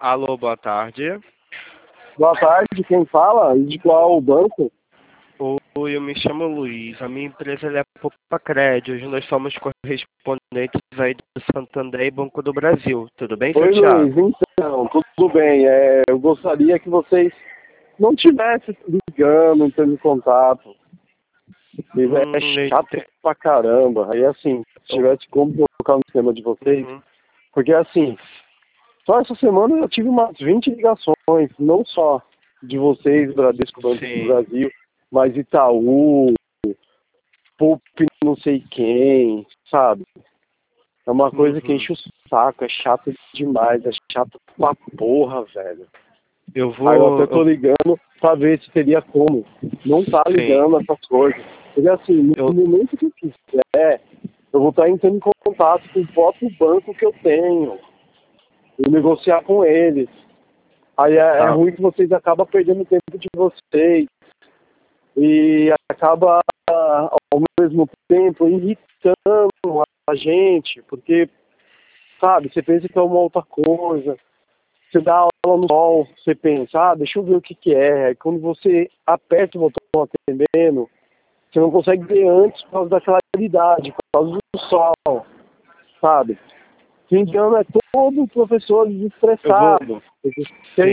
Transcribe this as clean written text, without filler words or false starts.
Alô, boa tarde. Boa tarde, quem fala? E de qual banco? Oi, eu me chamo Luiz. A minha empresa é a Poupa-Crédito. Hoje nós somos correspondentes aí do Santander e Banco do Brasil. Tudo bem, seu Oi, Luiz. Thiago? Então, tudo bem. Eu gostaria que vocês não tivessem ligando, entrando em contato. É chato pra caramba. Aí, assim, se tivesse como colocar no sistema de vocês, porque, assim, só essa semana eu tive umas 20 ligações, não só de vocês, Bradesco, Banco do Brasil, mas Itaú, Poupe não sei quem, sabe? É uma coisa que enche o saco, é chato demais, é chato pra porra, velho. Aí eu até tô ligando pra ver se teria como. Não tá ligando essas coisas. Porque assim, no momento que eu quiser, eu vou estar entrando em contato com o próprio banco que eu tenho. E negociar com eles. Aí é ruim que vocês acabam perdendo o tempo de vocês. E acaba, ao mesmo tempo, irritando a gente. Porque, sabe, você pensa que é uma outra coisa. Você dá aula no sol, você pensa, deixa eu ver o que é. Aí quando você aperta o botão atendendo, você não consegue ver antes por causa da claridade, por causa do sol, sabe? Fim de ano é todo professor desestressado.